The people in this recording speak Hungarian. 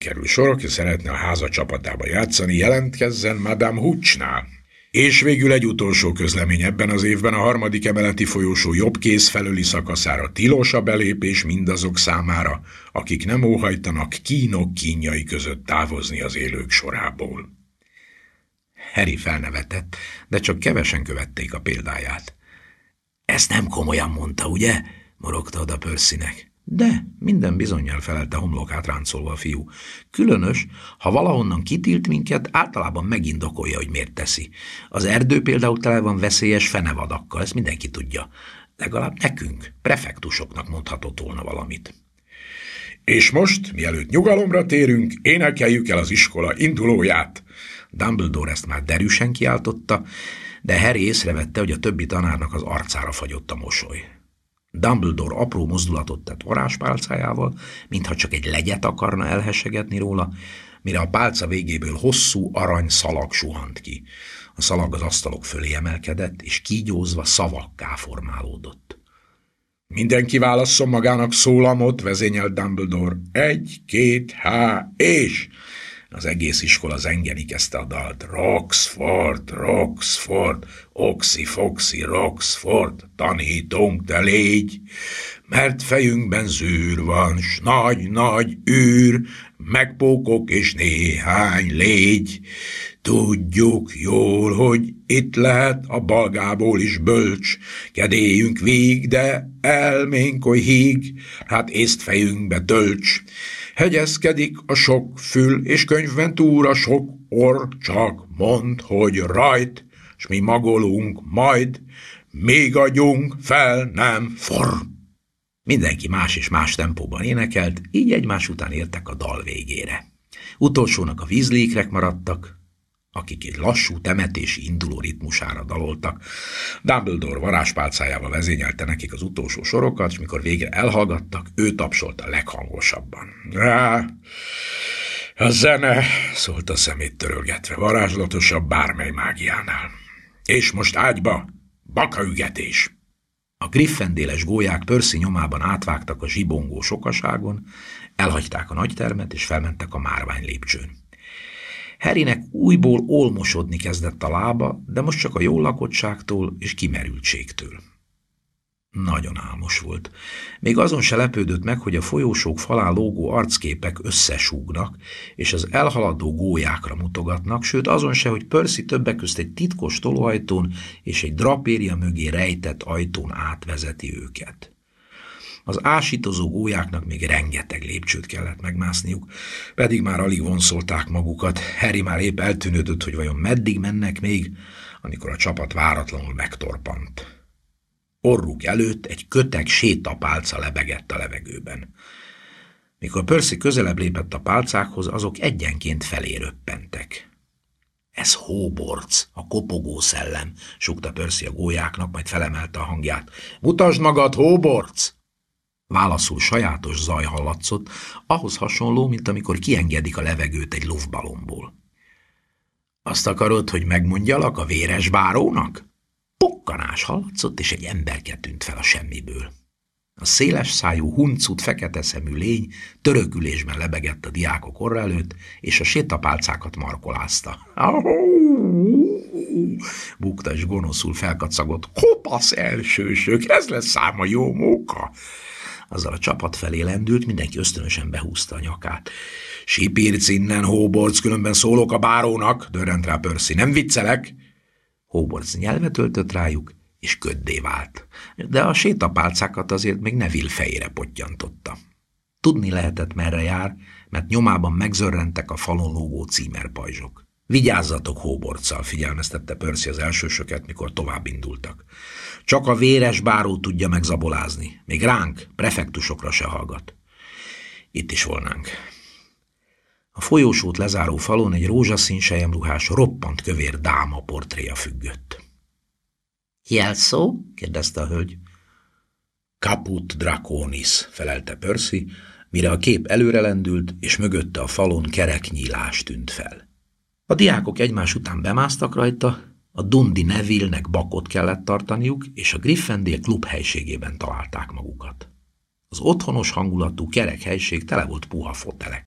kerül sor, aki szeretne a háza csapatába játszani, jelentkezzen Madame Hooch-nál. És végül egy utolsó közlemény: ebben az évben a 3. emeleti folyósó jobb kéz felőli szakaszára tilos a belépés mindazok számára, akik nem óhajtanak kínok kínjai között távozni az élők sorából. Harry felnevetett, de csak kevesen követték a példáját. Ezt nem komolyan mondta, ugye? Morogta oda Percynek. De, minden bizonnyal, felelte homlokát ráncolva a fiú. Különös, ha valahonnan kitilt minket, általában megindokolja, hogy miért teszi. Az erdő például tele van veszélyes fenevadakkal, ezt mindenki tudja. Legalább nekünk, prefektusoknak mondhatott volna valamit. És most, mielőtt nyugalomra térünk, énekeljük el az iskola indulóját. Dumbledore ezt már derűsen kiáltotta, de Harry észrevette, hogy a többi tanárnak az arcára fagyott a mosoly. Dumbledore apró mozdulatot tett varázspálcájával, mintha csak egy legyet akarna elhessegetni róla, mire a pálca végéből hosszú arany szalag suhant ki. A szalag az asztalok fölé emelkedett, és kígyózva szavakká formálódott. Mindenki válasszon magának szólamot, vezényelt Dumbledore. 1, 2, és... Az egész iskola zengeni kezdte a dalt. Roxford, Roxford, Oxy-foxy, Roxford, tanítunk, te légy, mert fejünkben zűr van, s nagy-nagy űr, megpókok és néhány légy. Tudjuk jól, hogy itt lehet a balgából is bölcs, kedélyünk víg, de elménk oly híg, hát észt fejünkbe tölts. Hegyezkedik a sok fül, és könyvben túl a sok orr, csak mondd, hogy rajt, s mi magolunk majd, még agyunk fel nem forr. Mindenki más és más tempóban énekelt, így egymás után értek a dal végére. Utolsónak a Weasleyek maradtak, akik egy lassú temetési induló ritmusára daloltak. Dumbledore varázspálcájával vezényelte nekik az utolsó sorokat, és mikor végre elhallgattak, ő tapsolta leghangosabban. A zene, szólt a szemét törölgetve, varázslatosabb bármely mágiánál. És most ágyba, bakaügetés! A griffendéles gólyák Percy nyomában átvágtak a zsibongó sokaságon, elhagyták a nagytermet, és felmentek a márvány lépcsőn. Harrynek újból olmosodni kezdett a lába, de most csak a jól lakottságtól és kimerültségtől. Nagyon álmos volt. Még azon se lepődött meg, hogy a folyósók falán lógó arcképek összesúgnak, és az elhaladó gólyákra mutogatnak, sőt azon se, hogy Percy többek közt egy titkos tolóajtón és egy drapéria mögé rejtett ajtón átvezeti őket. Az ásítozó gólyáknak még rengeteg lépcsőt kellett megmászniuk, pedig már alig vonszolták magukat. Harry már épp eltűnődött, hogy vajon meddig mennek még, amikor a csapat váratlanul megtorpant. Orruk előtt egy köteg sétapálca lebegett a levegőben. Mikor Percy közelebb lépett a pálcákhoz, azok egyenként felé röppentek. Ez Hogwarts, a kopogó szellem, súgta Percy a gólyáknak, majd felemelte a hangját. Mutasd magad, Hogwarts! Válaszul sajátos zaj hallatszott, ahhoz hasonló, mint amikor kiengedik a levegőt egy luftballonból. Azt akarod, hogy megmondjalak a véres bárónak? Pukkanás hallatszott, és egy emberke tűnt fel a semmiből. A széles szájú, huncut, fekete szemű lény törökülésben lebegett a diákok orra előtt, és a sétapálcákat markolázta. Bukta és gonoszul felkacagott. Kopasz elsősök, ez lesz ám a jó móka! Azzal a csapat felé lendült, mindenki ösztönösen behúzta a nyakát. Sipírc innen, Hogwarts, különben szólok a bárónak, dörrent rá Percy. Nem viccelek? Hogwarts nyelvet öltött rájuk, és köddé vált. De a sétapálcákat azért még Neville fejére pottyantotta. Tudni lehetett, merre jár, mert nyomában megzörrentek a falon lógó címerpajzsok. Vigyázzatok Hogwartsszal, figyelmeztette Percy az elsősöket, mikor tovább indultak. Csak a véres báró tudja megzabolázni. Még ránk, prefektusokra se hallgat. Itt is volnánk. A folyósót lezáró falon egy rózsaszín selyemruhás, roppant kövér dáma portréja függött. Jelszó? kérdezte a hölgy. Caput Draconis, felelte Percy, mire a kép előrelendült, és mögötte a falon kerek nyílás tűnt fel. A diákok egymás után bemásztak rajta, a Dundi Neville-nek bakot kellett tartaniuk, és a Gryffindor klub helységében találták magukat. Az otthonos hangulatú kerek helység tele volt puha fotelekkel.